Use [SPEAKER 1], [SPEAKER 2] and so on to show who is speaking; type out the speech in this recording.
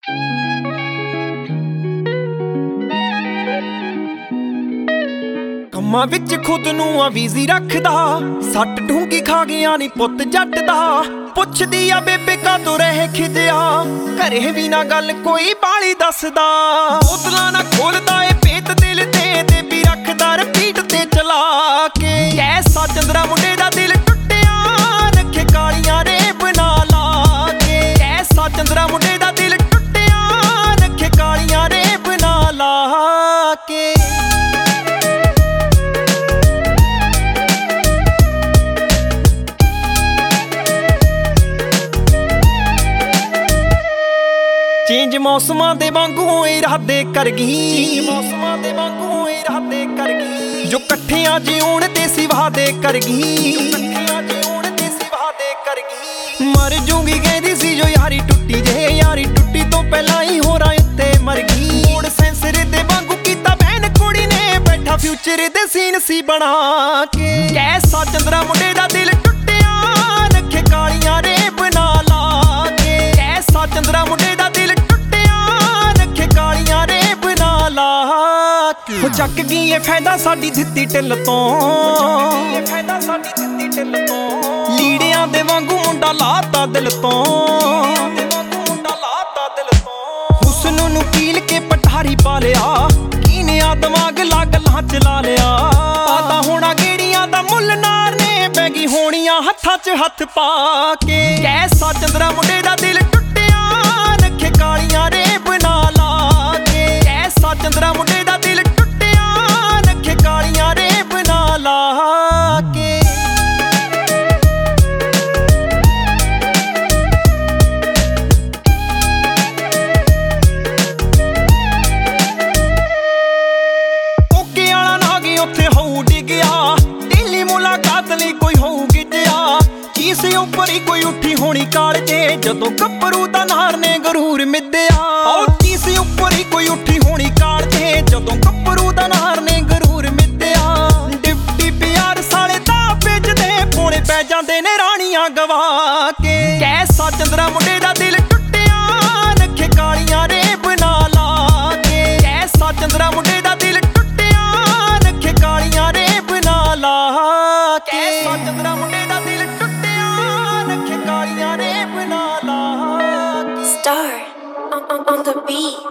[SPEAKER 1] ਕੰਮਾਂ ਵਿੱਚ ਖੁਦ ਨੂੰ ਆ ਬਿਜ਼ੀ ਰੱਖਦਾ, ਸੱਟ ਢੂੰਗੀ ਖਾ ਗਿਆ ਨੀ ਪੁੱਤ ਜੱਟ ਦਾ। ਪੁੱਛਦੀ ਆ ਬੇਬੇ ਕਾਤੋਂ ਰਹਿ ਖਿਜਿਆ, ਘਰੇ ਵੀ ਨਾ ਗੱਲ ਕੋਈ ਬਾਲੀ ਦੱਸਦਾ। ਬੋਤਲਾਂ ਨਾ ਖੋਲਦਾ ਏ ਪੇਟ ਦਿਲ ਤੇ ਵੀ ਰੱਖਦਾ ਰਿਪੀਟ ਤੇ ਚਲਾ ਕੇ। ਕੈਸਾ ਚੰਦਰਾ ਮੁੰਡੇ ਦਾ ਦਿਲ ਟੁੱਟਿਆ, ਰੱਖੇ ਕਾਲੀਆਂ ਰੇਬ ਨਾ ਲਾ ਕੇ। ਕੈਸਾ ਚੰਦਰਾ ਮੁੰਡੇ ਦਾ ਦਿਲ ਟੁੱਟਿਆ, ਰੱਖੇ ਕਾਲੀਆਂ ਰੇਬ ਨਾ ਲਾ ਕੇ। ਚੇਂਜ ਮੌਸਮਾਂ ਦੇ ਵਾਂਗੂ ਇਰਾਦੇ ਕਰ ਗਈ, ਮੌਸਮਾਂ ਦੇ ਵਾਂਗੂ ਇਰਾਦੇ ਕਰ ਗਈ। ਜੋ ਇਕੱਠਿਆਂ ਜਿਉਣ ਤੇ ਸਿਵਾਦੇ ਕਰ ਗਈ, ਇਕੱਠਿਆਂ ਜਿਉਣ ਤੇ ਸਿਵਾਦੇ ਕਰ ਗਈ। ਮਰ ਜੂਗੀ ਕਹਿੰਦੀ ਸੀ ਜੋ ਯਾਰੀ ਟੁੱਟੀ ਜੇ, ਯਾਰੀ ਟੁੱਟੀ ਤੋਂ ਪਹਿਲਾਂ ਹੀ ਹੋਰਾਂ ਉੱਤੇ ਮਰ ਗਈ। ਮੋੜ ਸੈਂਸਰ ਦੇ ਵਾਂਗੂ ਕੀਤਾ ਬੈਨ ਕੁੜੀ ਨੇ, ਬੈਠਾ ਫਿਊਚਰ ਦੇ ਸੀਨ ਸੀ ਬਣਾ ਕੇ। ਕੈਸਾ ਚੰਦਰਾ ਮੁੰਡੇ ਦਾ ਦਿਲ ਟੁੱਟਿਆ, ਰੱਖੇ ਕਾਲੀਆਂ ਰੇਬ ਨਾ ਲਾ ਕੇ। ਕੈਸਾ ਚੰਦਰਾ ਮੁੰਡੇ ਦਾ ਦਿਲ ਹੋ ਚੱਕ ਗਈ ਏ ਫਾਇਦਾ ਸਾਡੀ ਦਿੱਤੀ ਢਿੱਲ ਤੋਂ, ਲੀੜਿਆਂ ਦੇ ਵਾਂਗੂ ਮੁੰਡਾ ਲਾਤਾ ਦਿਲ ਤੋਂ। ਹੁਸਨ ਨੂੰ ਕੀਲ ਕੇ ਪਠਾਰੀ ਪਾ ਲਿਆ, ਕੀਨਿਆ ਦਿਮਾਗ ਲਾ ਗੱਲਾਂ ਚਲਾ ਲਿਆ। ਪਤਾ ਹੋਣਾ ਗੇੜੀਆਂ ਦਾ ਮੁੱਲ ਨਾਰ ਨੇ, ਪੈ ਗਈ ਹੋਣੀਆਂ ਹੱਥਾਂ 'ਚ ਹੱਥ ਪਾ ਕੇ। ਕੈਸਾ ਚੰਦਰਾ ਮੁੰਡੇ ਦਾ ਦਿਲ ਟੁੱਟਿਆ, ਰੱਖੇ ਕਾਲੀਆਂ ਰੇਬ ਨਾ ਲਾ ਕੇ। ਕੈਸਾ ਚੰਦਰਾ ਮੁੰਡੇ ਦਾ ਦਿਲ ਕਾਲੀਆਂ ਰੇਬ ਨਾ ਲਾ ਕੇ। ਓਕੇ ਵਾਲਾ ਨਾ ਗਈ ਉੱਥੇ ਹੋਊ ਡਿੱਗਿਆ, ਦਿੱਲੀ ਮੁਲਾਕਾਤ ਲਈ ਕੋਈ ਹੋਊ ਗਿੱਜਿਆ। ਚੀਸ ਉੱਪਰ ਹੀ ਕੋਈ ਉੱਠੀ ਹੋਣੀ ਕਾਲਜੇ, ਜਦੋਂ ਗੱਭਰੂ ਦਾ ਨਾਰ ਨੇ ਗਰੂਰ ਮਿੱਧਿਆ। ਉਹ ਚੀਸ ਉੱਪਰ ਹੀ ਕੋਈ ਉੱਠੀ ਹੋਣੀ ਕਾਲਜੇ, ਜਦੋਂ ਗੱਭਰੂ ਦਾ ਨਾਰ ਨੇ ਪੈ ਜਾਂਦੇ ਨੇ ਰਾਣੀਆਂ ਗਵਾ ਕੇ। ਕੈਸਾ ਚੰਦਰਾ ਮੁੰਡੇ ਦਾ ਦਿਲ ਟੁੱਟਿਆ, ਰੱਖੇ ਕਾਲੀਆਂ ਰੇਬ ਨਾ ਲਾ ਕੇ। ਕੈਸਾ ਚੰਦਰਾ ਮੁੰਡੇ ਦਾ ਦਿਲ ਟੁੱਟਿਆ, ਰੱਖੇ ਕਾਲੀਆਂ ਰੇਬ ਨਾ ਲਾ ਕੇ। ਕੈਸਾ ਚੰਦਰਾ ਮੁੰਡੇ ਦਾ ਦਿਲ ਟੁੱਟਿਆ, ਰੱਖੇ ਕਾਲੀਆਂ ਰੇਬ ਨਾ ਲਾ ਕੇ।
[SPEAKER 2] Star on the beat.